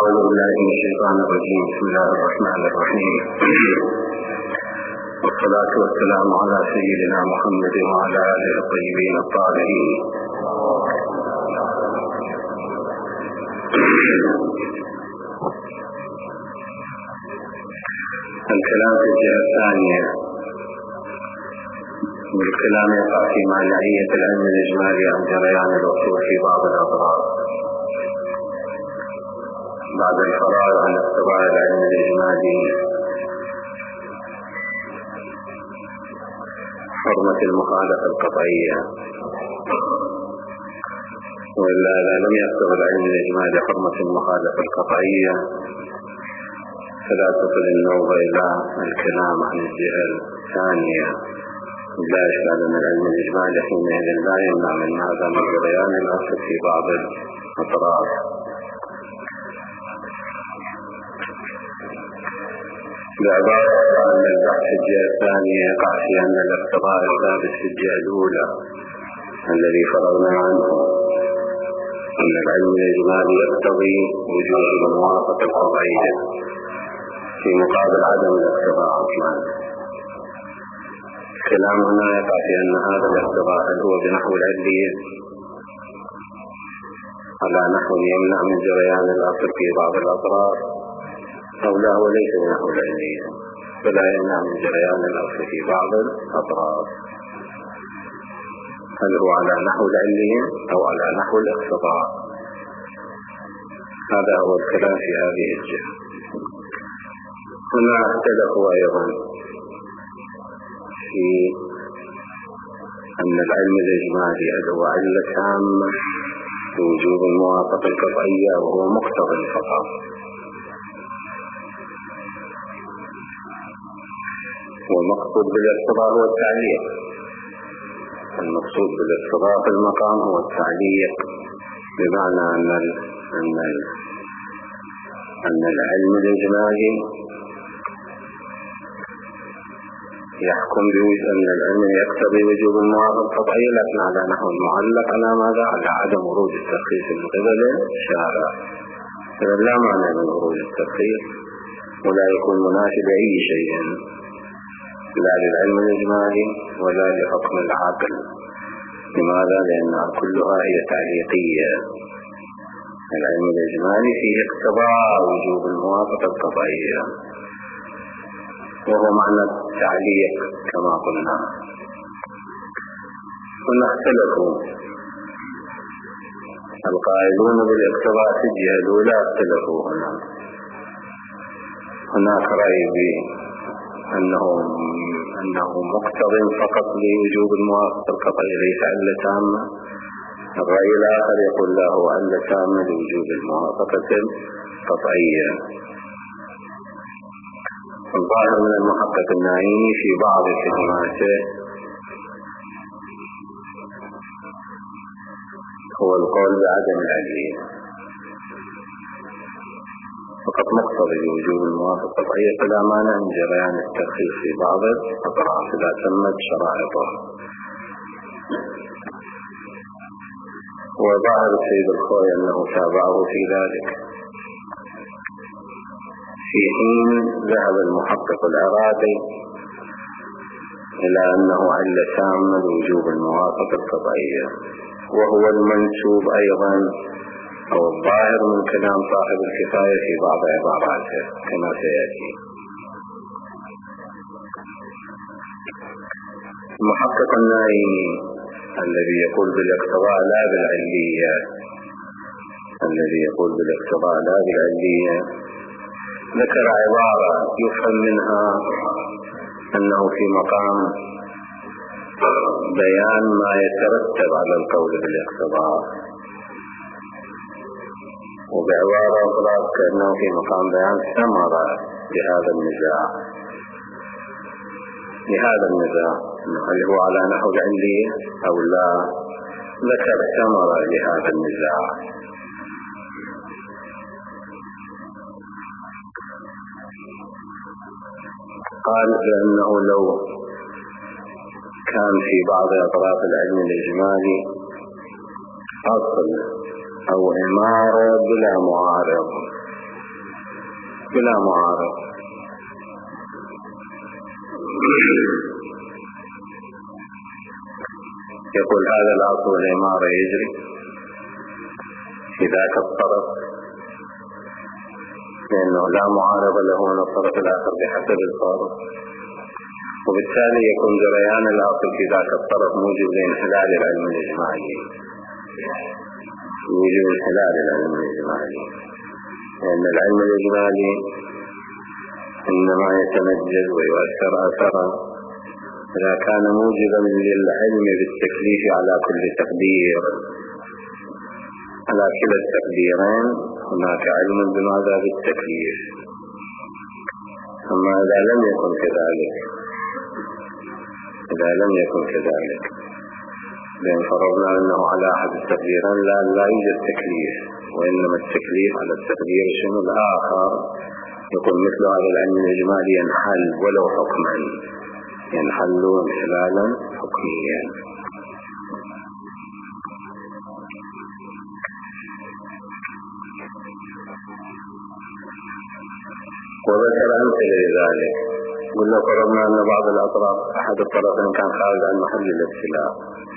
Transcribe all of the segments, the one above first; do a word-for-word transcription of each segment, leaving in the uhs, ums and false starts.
أعوذ بالله من الشيطان الرجيم. بسم الله الرحمن الرحيم. والصلاة والسلام على سيدنا محمد وعلى آله الطيبين الطاهرين. الكلام في الجهة الثانية والكلام يقع في معنوية العلم الإجمالي عن جريان الأصول في بعض الأطراف بعد الفراغ عن اتباع العلم الإجمالي حرمة المخالفة القطعية. وإلا إذا لم يتبع العلم الإجمالي حرمة المخالفة القطعية فلا تصل النوبة إلى الكلام عن الجهة الثانية. لا إشكال أن العلم الإجمالي حينئذ لا يمنع من هذا من جريان الأصل في بعض الأطراف. بعبارة أن البحث في الجهة الثانية يقع في أن الاقتضاء الثابت في الجهة الأولى الذي فرغنا عنه أن العلم الإجمالي يقتضي وجود الموافقة القطعية في مقابل عدم الاقتضاء عثمان. الكلام هنا يقع في أن هذا الاقتضاء هل هو بنحو العلية على نحو يمنع من جريان الأصل في بعض الأطراف، أو لا هو ليس بنحو العلية فلا يمنع من جريان الأصل في بعض الأطراف. هل هو على نحو العلية أو على نحو الاقتضاء؟ هذا هو الكلام في هذه الجهة. هنا اختلفوا أيضا في أن العلم الإجمالي هل هو علة تامة لوجوب الموافقة القطعية وهو مقتضى فقط، والمقصود بالاقتضاء هو التعليق. المقصود بالاقتضاء في المقام هو التعليق، بمعنى أن ال أن ال أن العلم الإجمالي يحكم بوجود أن العلم يقتضي وجوب الموافقة القطعية، لكن على نحو المعلق على ماذا؟ على عدم ورود الترخيص من قبل الشارع. إذا لا معنى من ورود الترخيص ولا يكون مناسب أي شيء لا للعلم الإجمالي ولا لحكم العقل. لماذا؟ لأنها كلها هي تعليقية. العلم الإجمالي فيه اقتضاء وجوب الموافقة القطعية وهو معنى التعليق كما قلنا. هنا اختلفوا القائلون بالاقتضاء في الجهة الأولى، اختلفوا هنا. هناك رأي بأنه أنه مقتض فقط لوجوب الموافقة القطعية ليس علة تامة. الرأي الآخر يقول لا، هو علة تامة لوجوب الموافقة القطعية. الظاهر من المحقق النعيمي في بعض كلماته هو القول بعدم العلية فقط مقتضي لوجوب الموافقة القطعية، فلا مانع من جريان الترخيص في بعض الأطراف إذا تمت شرائطه. وظاهر السيد الخوي أنه تابعه في ذلك، في حين ذهب المحقق العراقي إلى أنه علة تامة لوجوب الموافقة القطعية، وهو المنسوب أيضا أو الظاهر من كلام صاحب الكفاية في بعض عباراته كما سيأتي. المحقق النعيمي الذي يقول بالاقتضاء لا بالعلية الذي يقول بالاقتضاء لا بالعلية ذكر عبارة يفهم منها أنه في مقام بيان ما يترتب على القول بالاقتضاء، وبعبارة أخرى كأنه في مقام بيان ثمرة لهذا النزاع لهذا النزاع هل هو على نحو العلية أو لا. ذكر ثمرة لهذا النزاع. قال بأنه لو كان في بعض أطراف العلم الإجمالي أصل أو إمارة بلا معارض بلا معارض. يقول هذا الأصل العمارة يجري في ذاك الطرف لأنه لا معارضة له من الطرف الآخر بحسب الفارق، وبالتالي يكون جريان الأصل في ذاك الطرف موجب لانحلال العلم الإجمالي، موجب انحلال العلم الإجمالي، لأن العلم الإجمالي إنما يتمجد ويؤثر أثرا إذا كان موجبا للعلم بالتكليف على كل تقدير. على كلا التقديرين هناك علم بماذا؟ بالتكليف. أما إذا لم يكن كذلك، إذا لم يكن كذلك لأن فرضنا أنه على أحد التقديرين لا لا يوجد تكليف، وإنما التكليف على التقدير شنو الآخر، يقول مثل هذا العلم الإجمالي ينحل ولو حكما، ينحل انحلالا حكميا. وذكر أمثلة لذلك، قلنا فرضنا أن بعض الأطراف أحد الطرفين كان خارج عن محل الابتلاء،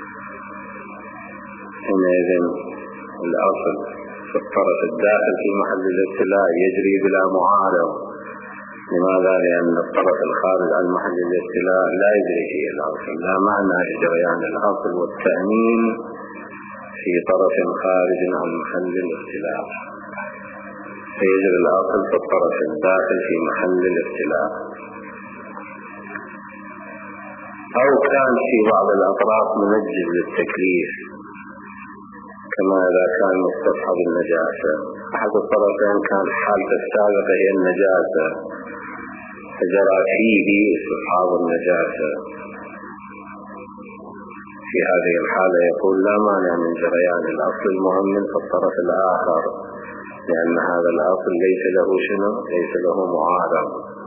حينئذ الأصل في الطرف الداخل في محل الابتلاء يجري بلا معارض. لماذا؟ لأن الطرف الخارج عن محل الابتلاء لا يجري فيه الأصل، لا معنى لجريان الأصل والتأمين في طرف خارج عن محل الابتلاء، فيجري الأصل في الطرف الداخل في محل الابتلاء. أو كان في بعض الأطراف منجز للتكليف، كما إذا كان مستصحب النجاسة، أحد الطرفين كان حالة السابقة هي النجاسة فجرى فيه استصحاب النجاسة، في هذه الحالة يقول لا مانع من جريان الأصل المهم في الطرف الآخر، لأن هذا الأصل ليس له شنو؟ ليس له معارض،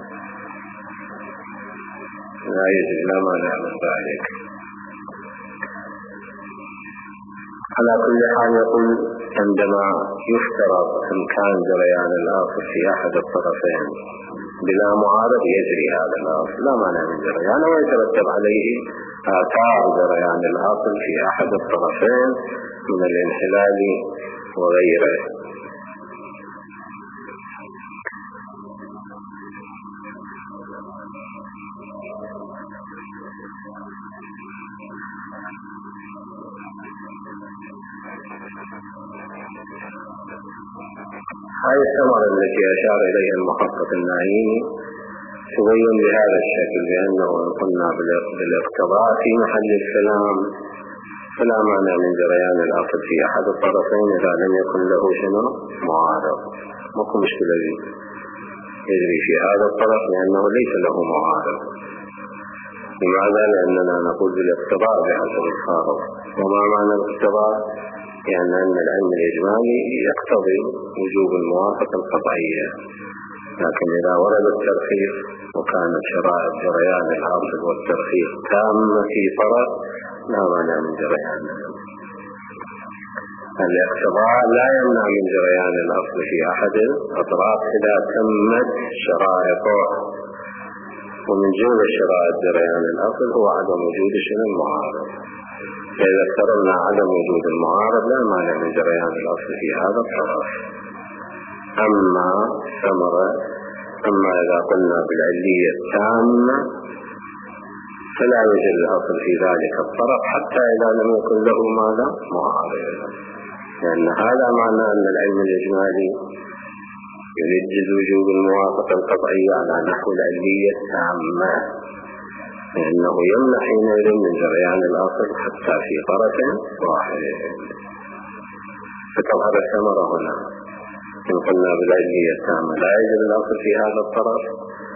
لا يجب لا مانع من ذلك. على كل حال يقول عندما يفترض إمكان جريان الأصل في أحد الطرفين بلا معارض يجري هذا الأصل، لا مانع من جريانه، ويترتب عليه آثار جريان الأصل في أحد الطرفين من الانحلال وغيره. هذه الثمرة التي أشار إليها المحقق النعيمي تبين بهذا الشكل، بأنه إن قلنا بالاقتضاء في محل الكلام فلا مانع من جريان الأصل في أحد الطرفين إذا لم يكن له شنو؟ معارض. ماكو مشكلة يجري في هذا الطرف لأنه ليس له معارض. لماذا؟ لأننا نقول بالاقتضاء بحسب الفارق. وما معنى الاقتضاء؟ يعني أن العلم الإجمالي يقتضي وجوب الموافقة القطعية، لكن إذا ورد الترخيص وكانت شرائط جريان الأصل والترخيص تامة في طرف لا مانع من جريانه. الاقتضاء لا يمنع من جريان الأصل في أحد الأطراف إذا تمت شرائطه، ومن جملة الشرائط جريان الأصل هو عدم وجود شنو؟ المعارض. فإذا افترضنا عدم وجود المعارض لا مانع من جريان الأصل في هذا الطرف. أما ثمرة أما إذا قلنا بالعلية التامة فلا يوجد الأصل في ذلك الطرف حتى إذا لم يكن له ماذا؟ معارض، لأن هذا معنى أن العلم الإجمالي ينجز وجوب الموافقة القطعية على نحو العلية التامة، لأنه يمنع حينئذ من جريان الأصل حتى في طرف واحد. فتظهر الثمرة هنا، إن قلنا بالعلية التامة لا يوجد الأصل في هذا الطرف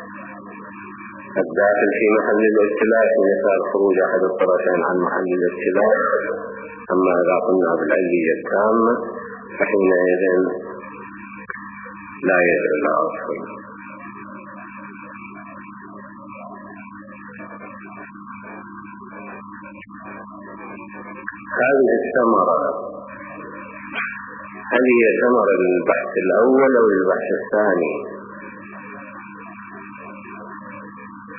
الداخل في محل الابتلاء، في مثال خروج أحد الطرفين عن محل الابتلاء. أما إذا قلنا بالعلية التامة فحينئذ لا يوجد الأصل. هذه الثمرة هل هي ثمرة للبحث الأول أو للبحث الثاني؟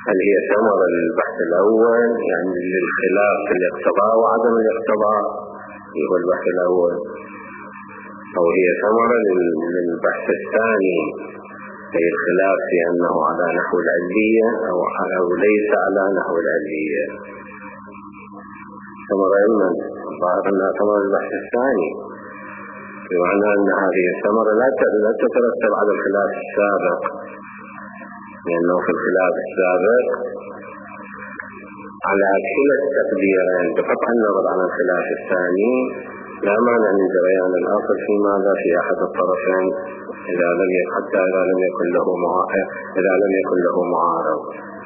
هل هي ثمرة للبحث الأول يعني للخلاف في الاقتضاء وعدم الاقتضاء هو البحث الأول، أو هي ثمرة للبحث الثاني أي الخلاف في أنه على نحو العلية أو, أو ليس على نحو العلية. ثمرة علما ظاهر أنها ثمرة البحث الثاني، بمعنى أن هذه الثمرة لا تترتب على الخلاف السابق، لأنه في الخلاف السابق على كلا التقديرين بقطع النظر عن الخلاف الثاني لا مانع من جريان الأصل في ماذا في أحد الطرفين إذا لم يكن حتى إذا لم يكن له معارض إذا لم يكن له معارض.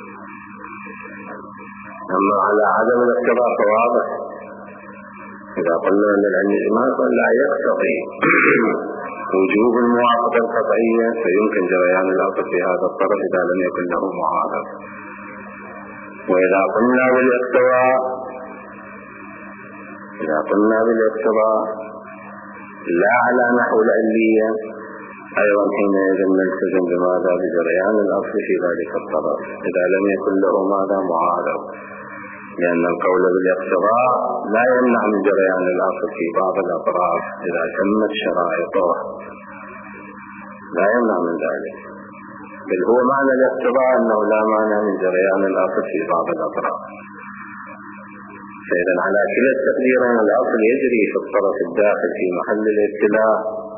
أما على عدم الاقتضاء فواضح، إذا قلنا أن الإجماع لا يقتضي وجوب الموافقة القطعية فيمكن جريان الأصل في هذا الطرف إذا لم يكن له معارض. وإذا قلنا بالاقتضاء إذا قلنا بالاقتضاء لا على نحو العلية أيضا حينئذ نلتزم بماذا بجريان الأصل في ذلك الطرف إذا لم يكن له ماذا معارض، لأن القول بالاقتضاء لا يمنع من جريان الأصل في بعض الأطراف إذا تمت شرائطه، لا يمنع من ذلك، بل هو معنى الاقتضاء أنه لا مانع من جريان الأصل في بعض الأطراف. فإذا على كلا التقديرين الأصل يجري في الطرف الداخل في محل الابتلاء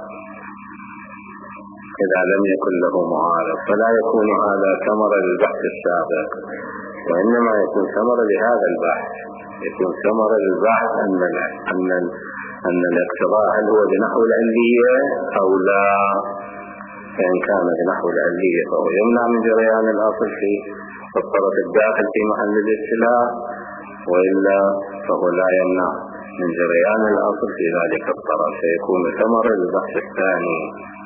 إذا لم يكن له معارض، فلا يكون هذا ثمرة للبحث السابق، وإنما يكون ثمرة لهذا البحث، يكون ثمرة للبحث أن أن أن الاقتضاء هل هو بنحو العلية أو لا. فإن كان بنحو العلية فهو يمنع من جريان الأصل في الطرف الداخل في محل الابتلاء، وإلا فهو لا يمنع من جريان الأصل في ذلك الطرف، فيكون ثمرة للبحث الثاني.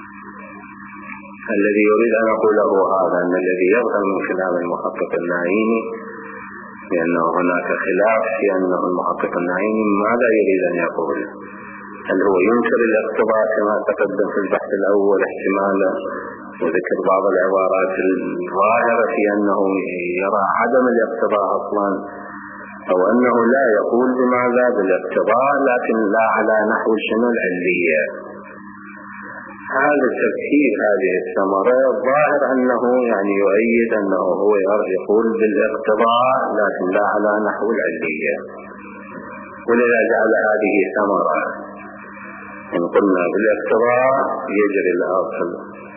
الذي يريد أن أقوله هذا أن الذي يظهر من كلام المحقق النعيمي لأنه هناك خلاف في أنه المحقق النعيمي ماذا يريد أن يقول، هل هو ينكر الاقتضاء كما تقدم في البحث الأول احتمالا وذكر بعض العبارات الظاهرة في أنه يرى عدم الاقتضاء أصلا، أو أنه لا يقول بماذا بالاقتضاء لكن لا على نحو شنو العلية. هذا الترتيب هذه الثمرة ظاهر أنه يعني يؤيد أنه هو يقول بالاقتضاء لكن لا على نحو العلية، ولذا جعل هذه ثمرة. إن قلنا بالاقتضاء يجري الأصل،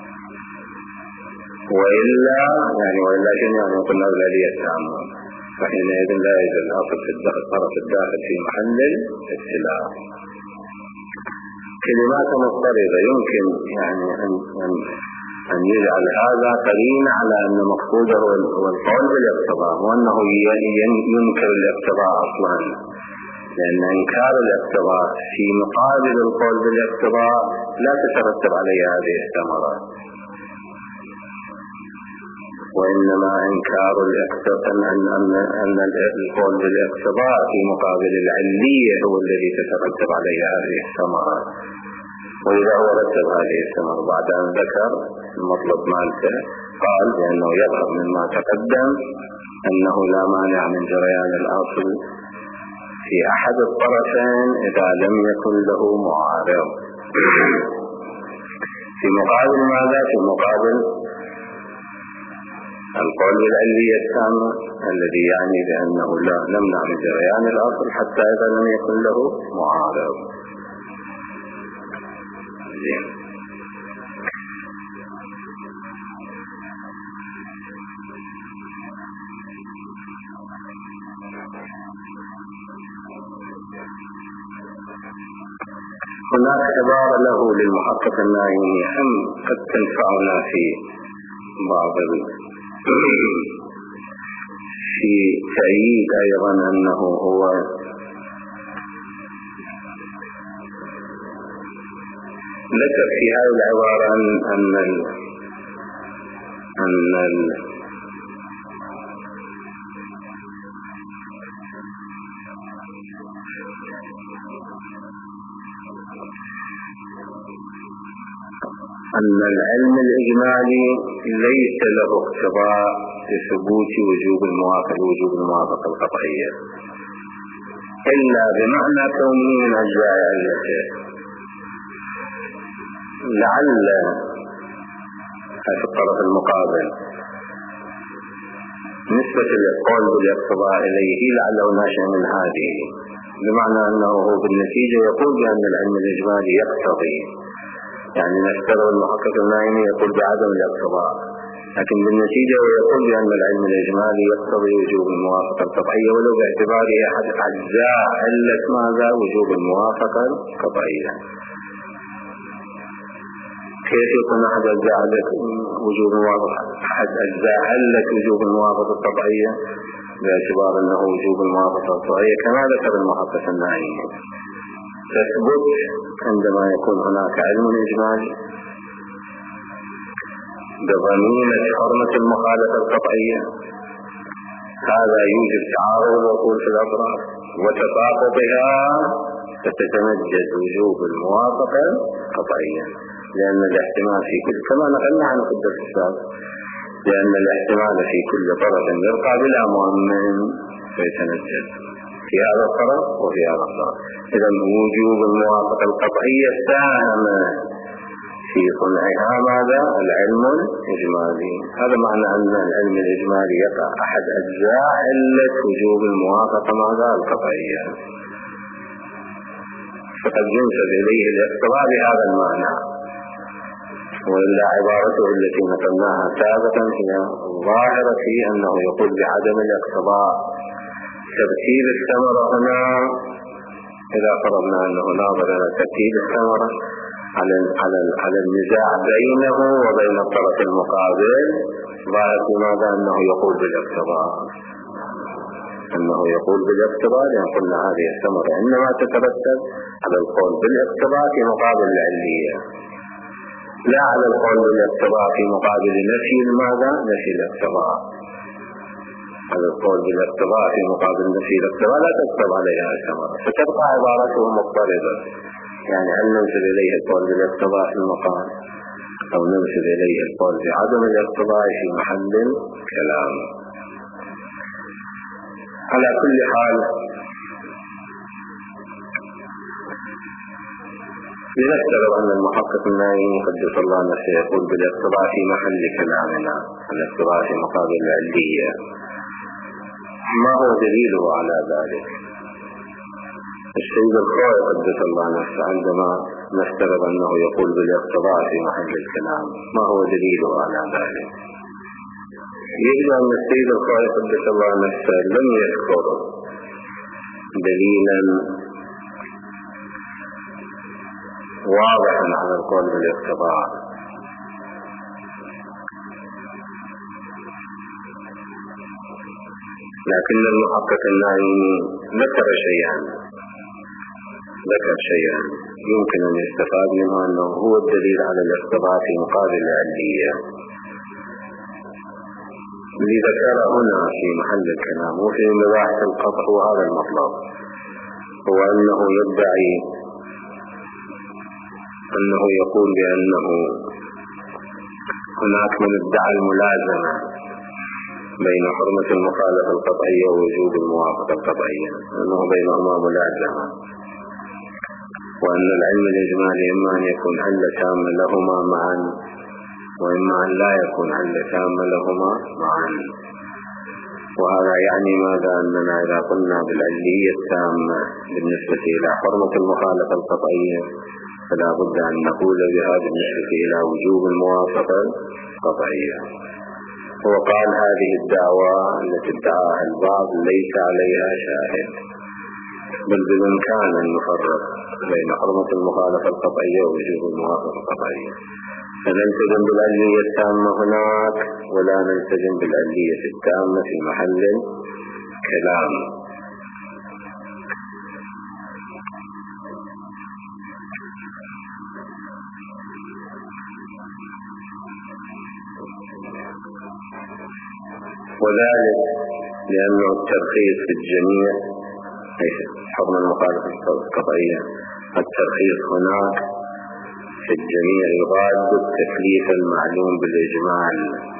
وإلا يعني وإلا شنو يعني قلنا بالعلية التامة، فحينئذ لا يجري الأصل في الطرف الداخل في محل الابتلاء. كلمات مضطردة يمكن يعني أن أن أن يجعل هذا قرينة على أن مقصوده هو القول بالاقتضاء وأنه ينكر الاقتضاء أصلا، لأن إنكار الاقتضاء في مقابل القول بالاقتضاء لا تترتب عليه هذه الثمرة، وإنما إنكار الاقتضاء أن أن أن القول بالاقتضاء في مقابل العلية هو الذي تترتب عليه هذه الثمرة. وإذا هو رتب هذه الثمرة بعد أن ذكر المطلب مالته قال بأنه يظهر مما تقدم أنه لا مانع من جريان الأصل في أحد الطرفين إذا لم يكن له معارض. في مقابل ماذا؟ في مقابل القول بالعلية التامة الذي يعني بأنه لا نمنع من جريان الأصل حتى إذا لم يكن له معارض. هناك عبارة له للمحقق النعيمي هم قد تنفعنا في بعض في تأييد أيضا أنه هو ذكر في هذه العبارة أن أن ال أن ال أن العلم الإجمالي ليس له اقتضاء لثبوت وجوب الموافقة وجوب الموافقة القطعية إلا بمعنى كونه من أجزاء علته. لعل في الطرف المقابل نسبة القول بالاقتضاء إليه لعله ناشئ من هذه، بمعنى أنه بالنتيجة يقول بأن العلم الإجمالي يقتضي، يعني نفترض المحقق النايمي يقول بعدم الاقتضاء، لكن بالنتيجة يقول بأن العلم الإجمالي يقتضي وجوب الموافقة القطعية ولو باعتباره أحد أجزاء علة ماذا؟ وجوب الموافقة القطعية. كيف يكون أحد أجزاء علة وجوب الموافقة أحد أجزاء علة وجوب الموافقة القطعية باعتبار أنه وجوب الموافقة القطعية كما ذكر المحقق النايمي تثبت عندما يكون هناك علم إجمالي بضمينة حرمة المخالفة القطعية، هذا يوجد تعارض وقول في الأطراف وتطابقها فتتمجد وجوب الموافقة القطعية، لأن الاحتمال في كل كما نقلنا عن في الدرس السابق لأن الاحتمال في كل طرف يرقى بلا مؤمن فيتنجد في هذا الطرف وفي هذا الطرف. إذا وجوب الموافقة القطعية ساهم في صنعها ماذا؟ العلم الإجمالي. هذا معنى أن العلم الإجمالي يقع أحد أجزاء علة وجوب الموافقة ماذا؟ القطعية، فقد ينسب إليه الاقتضاء بهذا المعنى، وإلا عبارته التي نقلناها سابقا هي ظاهرة في أنه يقول بعدم الاقتضاء. ترتيب الثمرة هنا إذا فرضنا أنه ناظر إلى ترتيب الثمرة على على على النزاع بينه وبين الطرف المقابل ظاهر ماذا؟ أنه يقول بالاقتضاء، أنه يقول بالاقتضاء، لأن قلنا هذه الثمرة إنما تترتب على القول بالاقتضاء في مقابل العلية، لا على القول بالاقتضاء في مقابل نفي ماذا؟ نفي الاقتضاء. على القول بالاقتضاء في مقابل نفي الاقتضاء لا تكتب عليها الثمرة، فتبقى عبارته مضطربة، يعني هل ننسب إليه القول بالاقتضاء في المقام أو ننسب إليه القول بعدم الاقتضاء في محل كلام. على كل حال لنفترض أن المحقق النايمي قدس الله نفسه يقول بالاقتضاء في محل كلامنا، الاقتضاء في مقابل العلية، ما هو دليله على ذلك؟ السيد الخوي قدس الله نفسه عندما نفترض أنه يقول بالاقتضاء في محل الكلام ما هو دليله على ذلك؟ يجب أن السيد الخوي قدس الله نفسه لم يذكر دليلا واضحا على القول بالاقتضاء، لكن المحقق النايمي ذكر شيئا ذكر شيئا يمكن أن يستفاد منه أنه هو الدليل على الاقتضاء في مقابل العلية. اللي ذكر هنا في محل الكلام وفي مباحث القطع هو هذا المطلب، هو أنه يدعي أنه يقول بأنه هناك من ادعى الملازمة بين حرمة المخالفة القطعية ووجوب الموافقة القطعية، أنه بينهما ملازمة، وأن العلم الإجمالي إما أن يكون علة تامة لهما معا وإما أن لا يكون علة تامة لهما معا. وهذا يعني ماذا؟ أننا إذا قلنا بالعلية التامة بالنسبة إلى حرمة المخالفة القطعية فلا بد أن نقول بها بالنسبة إلى وجوب الموافقة القطعية. هو قال هذه الدعوة التي ادعاها البعض ليس عليها شاهد، بل بالإمكان أن نفرق بين حرمة المخالفة القطعية ووجوب الموافقة القطعية، فنلتزم بالعلية التامة هناك ولا نلتزم بالعلية التامة في محل كلام. وذلك لأنه الترخيص في الجميع حرم المخالفة القطعية، الترخيص هناك في في الجميع يراد التكليف المعلوم بالإجمال،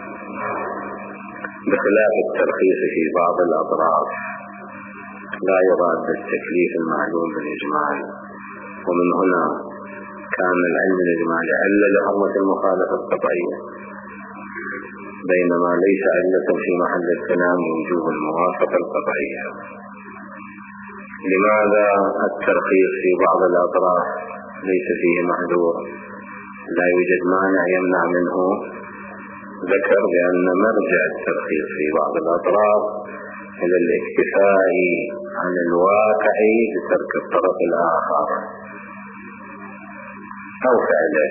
بخلاف الترخيص في بعض الأطراف لا يراد التكليف المعلوم بالإجمال. ومن هنا كان العلم الإجمالي علة لحرمة المخالفة القطعية، بينما ليس علة في محل الكلام وجوب الموافقة القطعية. لماذا الترخيص في بعض الأطراف ليس فيه محذور، لا يوجد مانع يمنع منه؟ ذكر بأن مرجع الترخيص في بعض الأطراف إلى الاكتفاء عن الواقع بترك الطرف الآخر أو فعله.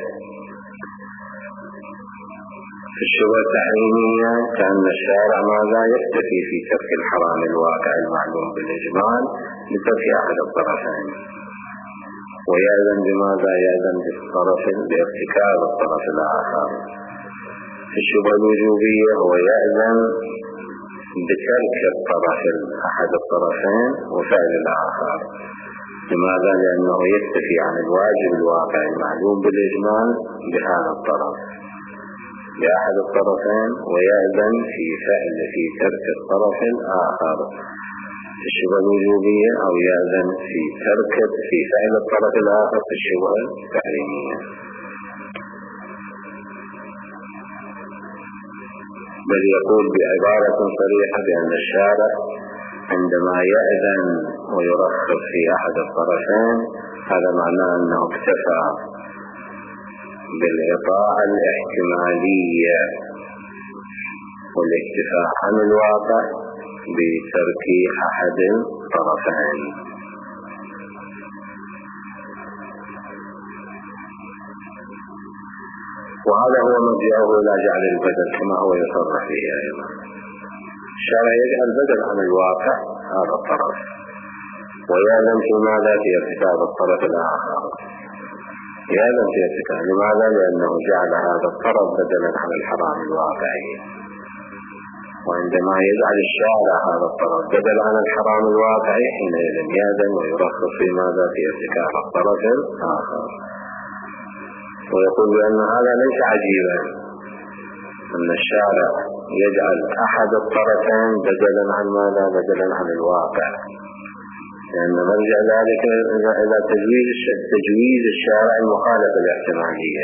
في الشبهة التحريمية كأن الشارع ماذا يكتفي في ترك الحرام الواقع المعلوم بالإجمال بترك أحد الطرفين، ويأذن بماذا؟ يأذن بالطرف بارتكاب الطرف الآخر. في الشبهة الوجوبية هو يأذن بترك الطرف أحد الطرفين وفعل الآخر. لماذا؟ لأنه يكتفي عن الواجب الواقع المعلوم بالإجمال بهذا الطرف بأحد الطرفين، ويأذن في فعل في ترك الطرف الآخر في الشبهة الوجوبية، أو يأذن في ترك في فعل الطرف الآخر في الشبهة التحريمية. بل يقول بعبارة صريحة بأن الشارع عندما يأذن ويرخص في أحد الطرفين هذا معناه أنه اكتفى بالإطاعة الاحتمالية والاكتفاء عن الواقع بترك أحد الطرفين. وهذا هو مرجعه إلى جعل البدل كما هو يصرح فيه أيضا. الشارع يجعل بدل عن الواقع هذا الطرف، ويعلم في ماذا؟ في ارتكاب الطرف الآخر. يعلم في ارتكاب، لماذا؟ لأنه جعل هذا الطرف بدلا عن الحرام الواقعي. وعندما يجعل الشارع هذا الطرف بدل عن الحرام الواقعي حينئذ يأذن ويرخص في ماذا؟ في ارتكاب الطرف الآخر. ويقول بأن هذا ليس عجيبا أن الشارع يجعل أحد الطرفين بدلا عن ماذا؟ بدلا عن الواقع، لأن مرجع ذلك إلى تجويز الشارع المخالفة الاحتمالية،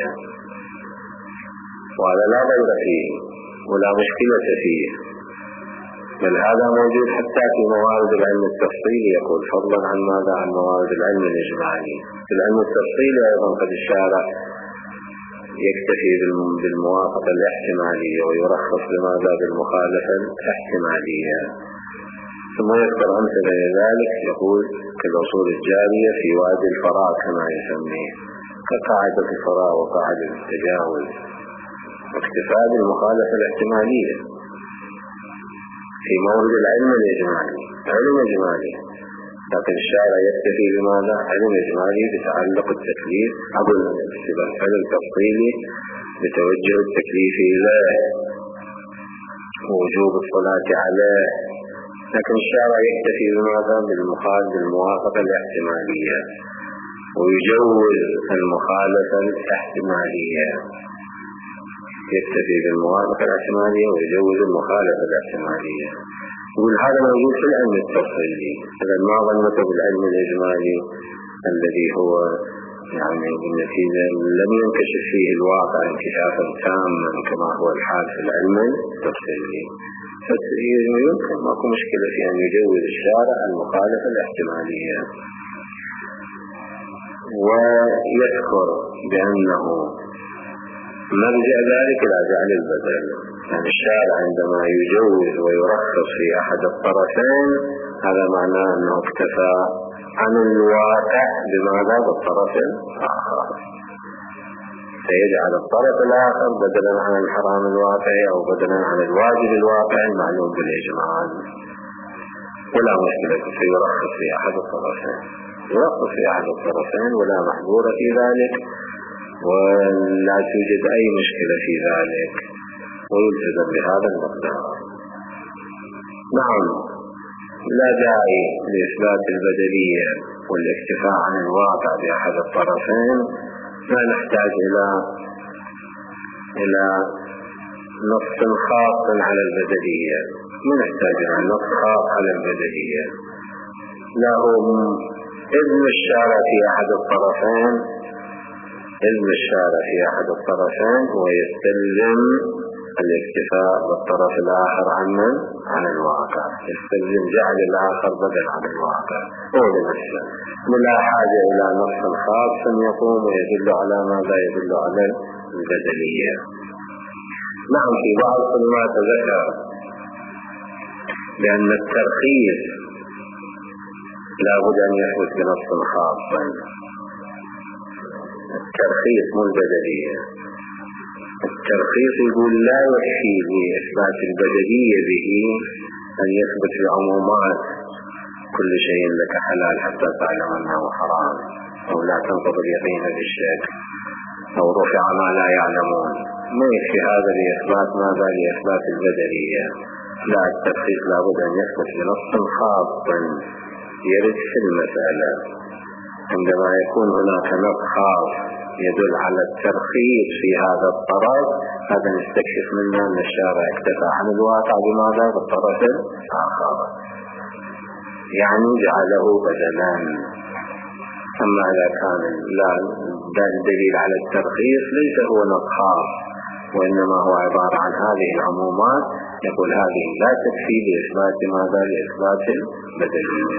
وهذا لا ضير فيه ولا مشكلة فيه، بل هذا موجود حتى في موارد العلم التفصيلي. يقول فضلا عن ماذا؟ عن موارد العلم الإجمالي. في العلم التفصيلي أيضا قد الشارع يكتفي بالموافقة الاحتمالية ويرخص بماذا؟ بالمخالفة الاحتمالية. ثم يذكر أمثلة لذلك، يقول كالأصول الجارية في وادي الفراغ كما يسميه، كقاعدة الفراغ وقاعدة التجاوز، واكتفاء بالمخالفة الاحتمالية في مورد العلم الإجمالي، علم إجمالي. لكن الشارع يكتفي بماذا؟ علم إجمالي بتعلق التكليف قبل الفعل التفصيلي بتوجه التكليف إليه ووجوب الصلاة عليه. لكن الشارع يكتفي بماذا؟ بالمخالفة بالموافقة الاحتمالية ويجوز المخالفة الاحتمالية. يكتفي بالموافقة الاحتمالية ويجوز المخالفة الاحتمالية. يقول هذا موجود في العلم التفصيلي. إذا ما ظنته بالعلم الإجمالي الذي هو يعني بالنتيجة لم ينكشف فيه الواقع انكشافا تاما كما هو الحال في العلم التفصيلي. فيمكن ماكو مشكلة في أن يجوز الشارع المخالفة الاحتمالية. ويذكر بأنه مرجع ذلك لا جعل البدل، يعني الشارع عندما يجوز ويرخص في أحد الطرفين هذا معناه أنه اكتفى عن الواقع بماذا؟ بالطرف الآخر، فيجعل الطرف الآخر بدلا عن الحرام الواقعي أو بدلا عن الواجب الواقعي المعلوم بالإجمال، ولا مشكلة فيرخص في أحد الطرفين، يرخص في أحد الطرفين ولا محظور في ذلك ولا توجد أي مشكلة في ذلك، ويلتزم بهذا المقدار. نعم، لا داعي لإثبات البدلية والاكتفاء عن الواقع بأحد الطرفين لا نحتاج إلى إلى نص خاص على البدلية، ما نحتاج إلى نص خاص على البدلية. له إذن الشارع في أحد الطرفين، إذن الشارع في أحد الطرفين ويستلزم الاكتفاء بالطرف الآخر عن عن الواقع، يستلزم جعل الآخر بدل عن الواقع هو لنفسه، ولا حاجة إلى نص خاص يقوم ويدل على ماذا يدل على البدلية. نعم في بعض الكلمات ذكر لأن الترخيص لا بد أن يثبت بنص خاص، الترخيص مو البدلية. الترخيص يقول لا يكفي لإثبات البدلية به أن يثبت بعمومات كل شيء لك حلال حتى تعلم أنه حرام، أو لا تنقض اليقين بالشك، أو رفع ما لا يعلمون. ما يكفي هذا لإثبات ماذا؟ لإثبات البدلية. لا، الترخيص لا بد أن يثبت بنص خاص يرد في المسألة. عندما يكون هناك نص خاص يدل على الترخيص في هذا الطرف، هذا نستكشف منه أن الشارع اكتفى عن الواقع بماذا؟ بالطرف الآخر، يعني جعله بدلا. أما إذا كان لا الدليل على الترخيص ليس هو نص خاص وإنما هو عبارة عن هذه العمومات، يقول هذه لا تكفي لإثبات ماذا؟ لإثبات البدلية.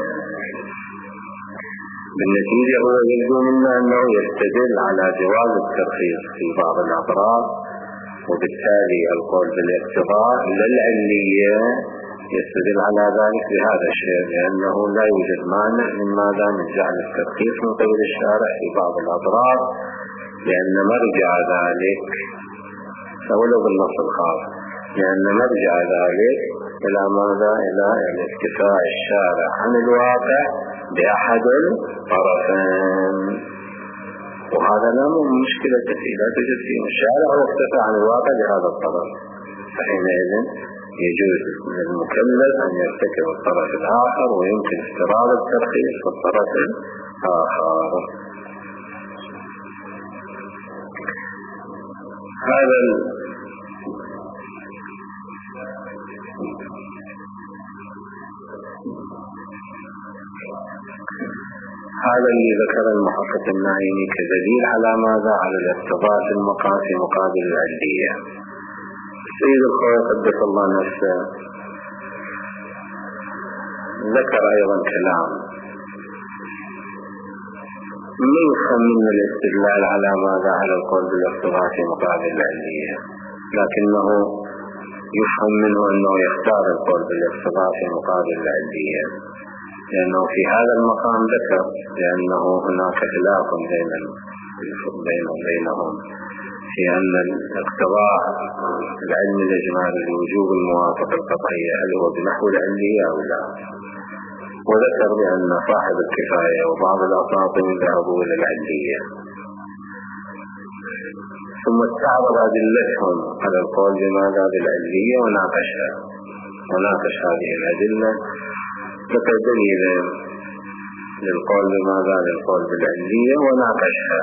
بالنتيجة هو يبدو منا أنه يستدل على جواز الترخيص في بعض الأطراف، وبالتالي القول بالاقتضاء للعلية يستدل على ذلك بهذا الشيء، لأنه لا يوجد مانع من ماذا؟ من جعل الترخيص من قبل الشارع في بعض الأطراف، لأن مرجع ذلك ولو بالنص الخاص، لأن مرجع ذلك إلى ماذا؟ إلى الاكتفاء الشارع عن الواقع بأحد الطرفين، وهذا لا مشكلة فيه، لا توجد فيه الشارع واكتفى عن الواقع بهذا الطرف، فحينئذ يجوز للمكلف أن يرتكب الطرف الآخر ويمكن استراد الترخيص في الطرف الآخر. هذا هذا اللي ذكر المحقق النعيمي كدليل على ماذا؟ على الاقتضاء في المقام في مقابل العلية. السيد الخوي قدس الله نفسه ذكر أيضا كلام ما يفهم من الاستدلال على ماذا؟ على القول بالاقتضاء في مقابل العلية، لكنه يفهم منه أنه يختار القول بالاقتضاء في مقابل العلية، لأنه في هذا المقام ذكر لأنه هناك خلاف بين بين بينهم في أن الاقتضاء العلم الإجمالي لوجوب الموافقة القطعية هل هو بنحو العلية أو لا، وذكر بأن صاحب الكفاية وبعض الأساطين ذهبوا إلى العلية، ثم استعرض أدلتهم على القول بماذا؟ بالعلية وناقشها وناقش هذه الأدلة، ذكر دليلا للقول بماذا؟ للقول بالعلية وناقشها،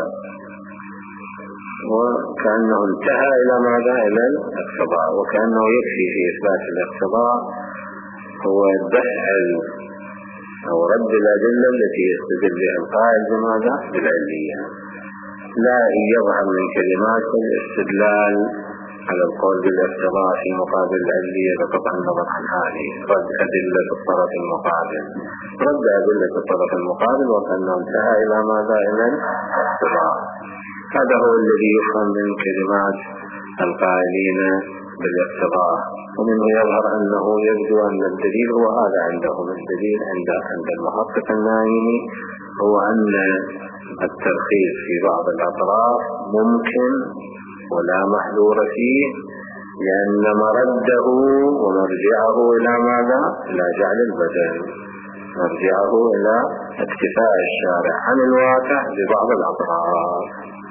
وكأنه انتهى إلى ماذا؟ إلى الاقتضاء، وكأنه يكفي في إثبات الاقتضاء هو دفع أو رد الأدلة التي يستدل بها القائل بماذا؟ بالعلية، لا يظهر من كلمات الاستدلال على القول بالاقتضاء في مقابل العلية بقطع النظر عن هذه رد أدلة الطرف المقابل، رد أدلة الطرف المقابل وكأنه انتهى إلى ماذا؟ إلى الاقتضاء. هذا هو الذي يفهم من كلمات القائلين بالاقتضاء، ومنه يظهر أنه يبدو أن الدليل هو هذا عندهم، الدليل عند عند المحقق النعيمي هو أن الترخيص في بعض الأطراف ممكن ولا محذور فيه، لأن مرده ومرجعه إلى ماذا؟ إلى جعل البدل، مرجعه إلى اكتفاء الشارع عن الواقع ببعض الأطراف،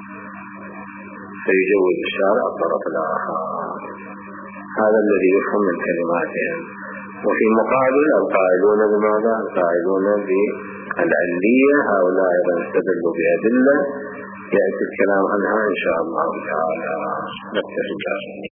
فيجوز الشارع الطرف الآخر. هذا الذي يفهم من كلماتهم. وفي مقابل القائلون بماذا؟ القائلون بالعلية هؤلاء أيضا استدلوا بأدلة يأتي الكلام عنها إن شاء الله تعالى. نكتفي بهذا.